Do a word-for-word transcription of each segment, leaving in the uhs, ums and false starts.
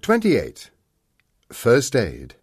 twenty-eight. First aid.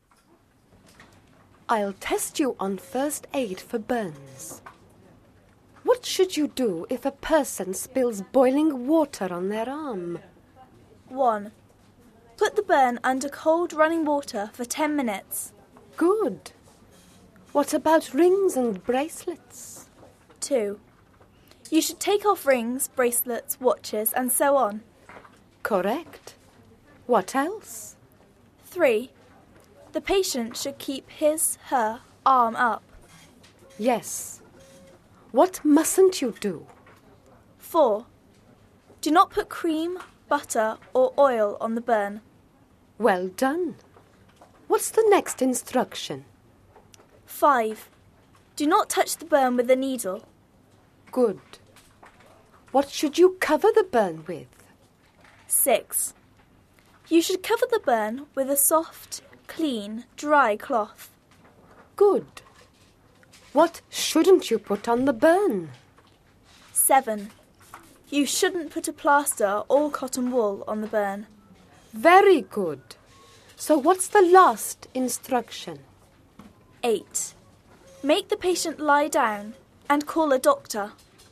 I'll test you on first aid for burns. What should you do if a person spills boiling water on their arm? one. Put the burn under cold running water for ten minutes. Good. What about rings and bracelets? two. You should take off rings, bracelets, watches, and so on. Correct. What else? three. The patient should keep his, her arm up. Yes. What mustn't you do? four. Do not put cream, butter, or oil on the burn. Well done. What's the next instruction? five. Do not touch the burn with a needle. Good. What should you cover the burn with? six. You should cover the burn with a soft, clean, dry cloth. Good. What shouldn't you put on the burn? seven. You shouldn't put a plaster or cotton wool on the burn. Very good. So what's the last instruction? eight. Make the patient lie down and call a doctor.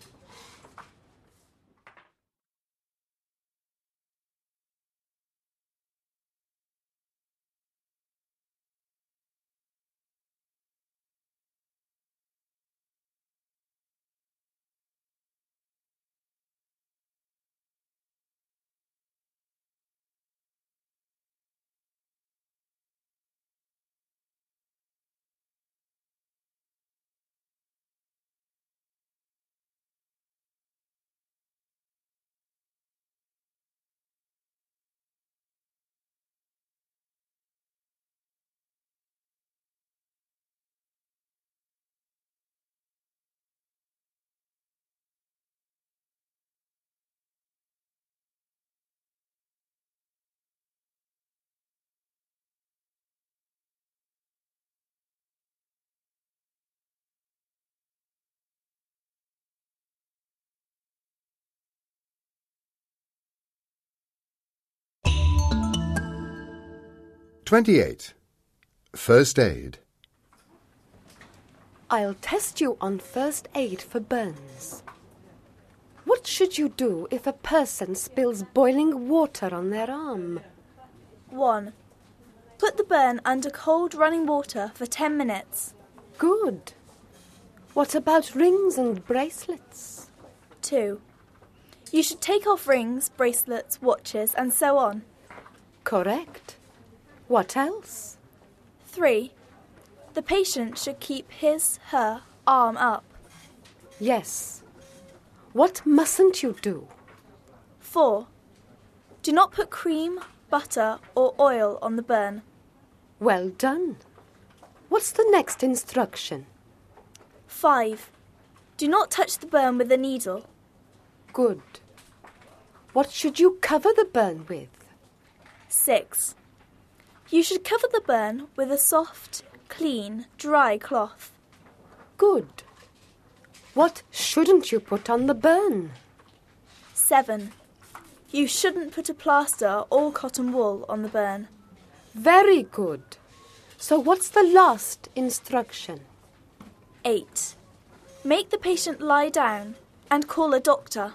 twenty-eight. First aid. I'll test you on first aid for burns. What should you do if a person spills boiling water on their arm? one. Put the burn under cold running water for ten minutes. Good. What about rings and bracelets? two. You should take off rings, bracelets, watches, and so on. Correct. What else? three. The patient should keep his, her arm up. Yes. What mustn't you do? four. Do not put cream, butter, or oil on the burn. Well done. What's the next instruction? five. Do not touch the burn with a needle. Good. What should you cover the burn with? six. You should cover the burn with a soft, clean, dry cloth. Good. What shouldn't you put on the burn? seven. You shouldn't put a plaster or cotton wool on the burn. Very good. So what's the last instruction? eight. Make the patient lie down and call a doctor.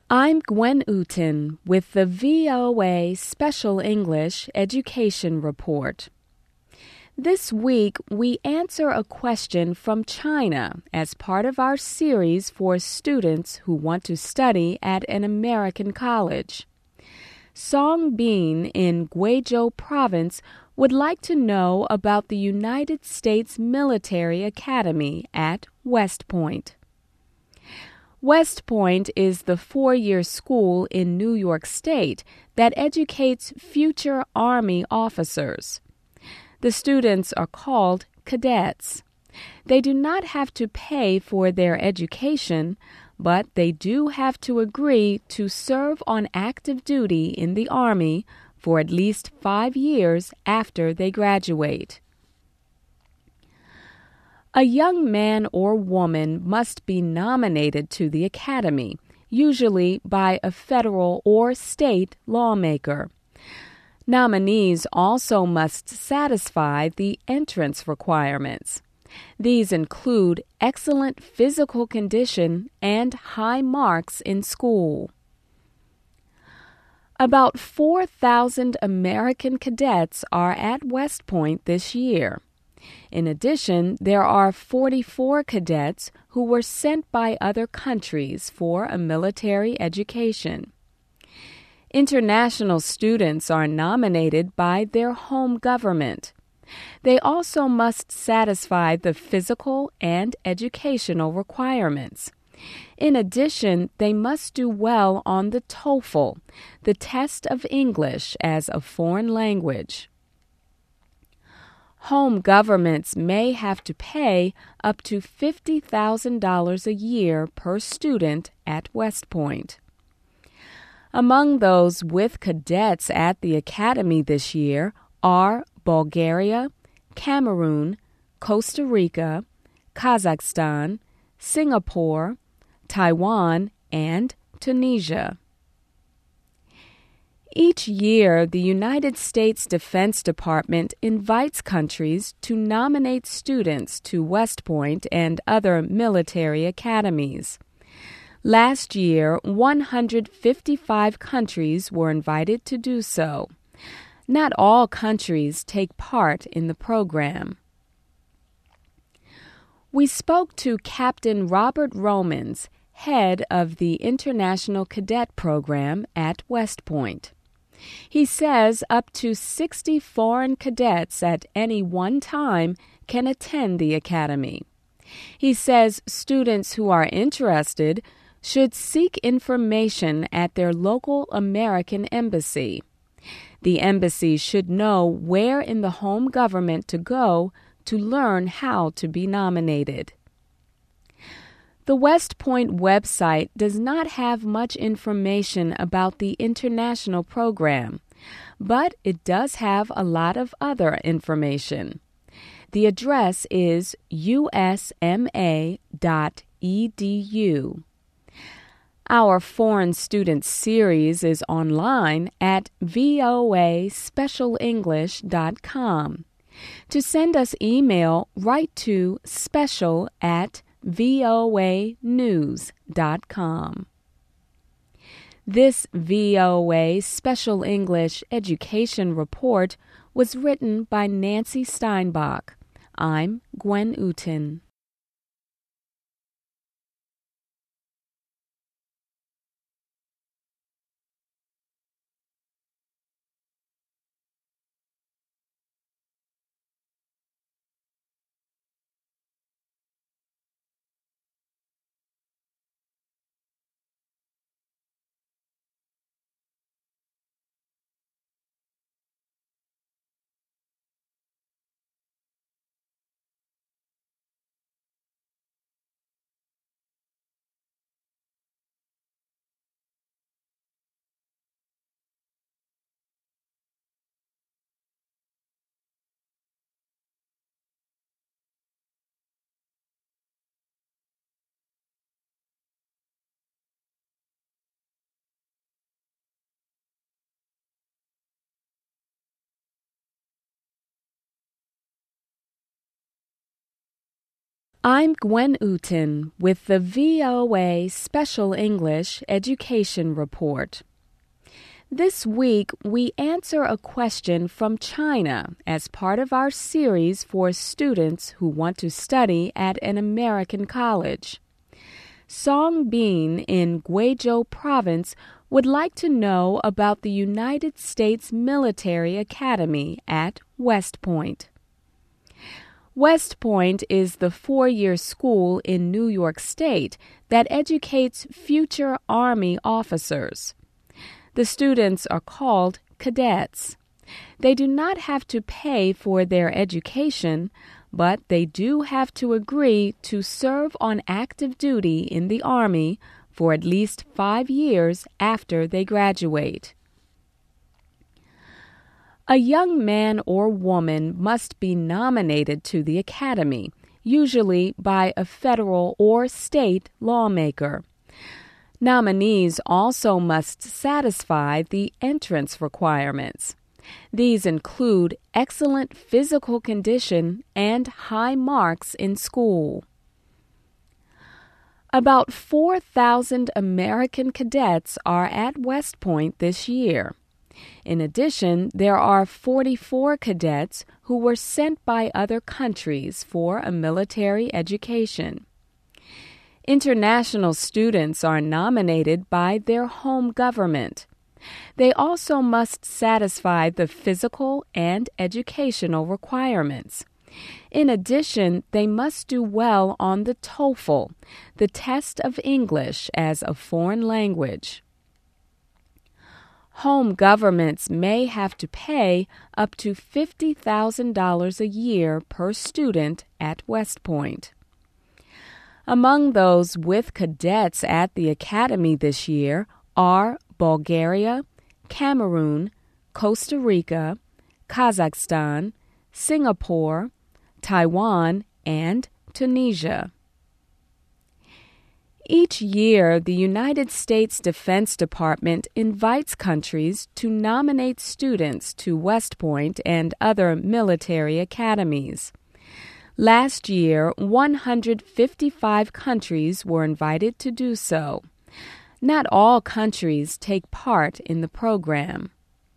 I'm Gwen Uten with the V O A Special English Education Report. This week, we answer a question from China as part of our series for students who want to study at an American college. Song Bin in Guizhou Province would like to know about the United States Military Academy at West Point. West Point is the four-year school in New York State that educates future Army officers. The students are called cadets. They do not have to pay for their education, but they do have to agree to serve on active duty in the Army for at least five years after they graduate. A young man or woman must be nominated to the academy, usually by a federal or state lawmaker. Nominees also must satisfy the entrance requirements. These include excellent physical condition and high marks in school. About four thousand American cadets are at West Point this year. In addition, there are forty-four cadets who were sent by other countries for a military education. International students are nominated by their home government. They also must satisfy the physical and educational requirements. In addition, they must do well on the TOEFL, the test of English as a foreign language. Home governments may have to pay up to fifty thousand dollars a year per student at West Point. Among those with cadets at the academy this year are Bulgaria, Cameroon, Costa Rica, Kazakhstan, Singapore, Taiwan, and Tunisia. Each year, the United States Defense Department invites countries to nominate students to West Point and other military academies. Last year, one hundred fifty-five countries were invited to do so. Not all countries take part in the program. We spoke to Captain Robert Romans, head of the International Cadet Program at West Point. He says up to sixty foreign cadets at any one time can attend the academy. He says students who are interested should seek information at their local American embassy. The embassy should know where in the home government to go to learn how to be nominated. The West Point website does not have much information about the international program, but it does have a lot of other information. The address is u s m a dot e d u. Our Foreign Students series is online at voa special english dot com. To send us email, write to special at voa news dot com. This V O A Special English Education Report was written by Nancy Steinbach. I'm Gwen Uten. I'm Gwen Uten with the V O A Special English Education Report. This week, we answer a question from China as part of our series for students who want to study at an American college. Song Bin in Guizhou Province would like to know about the United States Military Academy at West Point. West Point is the four-year school in New York State that educates future Army officers. The students are called cadets. They do not have to pay for their education, but they do have to agree to serve on active duty in the Army for at least five years after they graduate. A young man or woman must be nominated to the academy, usually by a federal or state lawmaker. Nominees also must satisfy the entrance requirements. These include excellent physical condition and high marks in school. About four thousand American cadets are at West Point this year. In addition, there are forty-four cadets who were sent by other countries for a military education. International students are nominated by their home government. They also must satisfy the physical and educational requirements. In addition, they must do well on the TOEFL, the test of English as a foreign language. Home governments may have to pay up to fifty thousand dollars a year per student at West Point. Among those with cadets at the academy this year are Bulgaria, Cameroon, Costa Rica, Kazakhstan, Singapore, Taiwan, and Tunisia. Each year, the United States Defense Department invites countries to nominate students to West Point and other military academies. Last year, one hundred fifty-five countries were invited to do so. Not all countries take part in the program.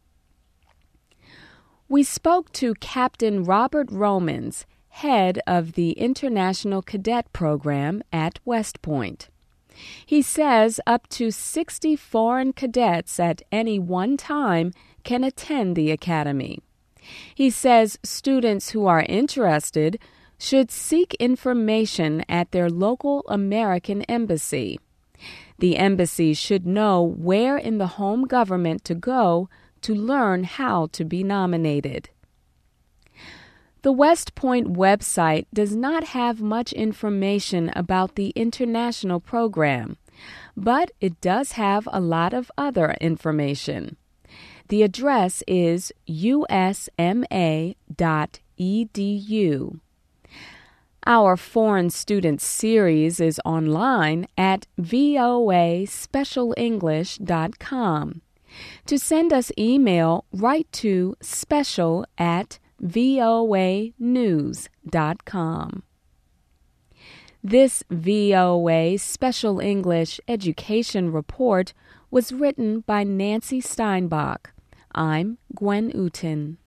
We spoke to Captain Robert Romans, head of the International Cadet Program at West Point. He says up to sixty foreign cadets at any one time can attend the academy. He says students who are interested should seek information at their local American embassy. The embassy should know where in the home government to go to learn how to be nominated. The West Point website does not have much information about the international program, but it does have a lot of other information. The address is u s m a dot e d u. Our Foreign Students series is online at v o a special english dot com. To send us email, write to special at v o a news dot com. This V O A Special English Education Report was written by Nancy Steinbach. I'm Gwen Uten.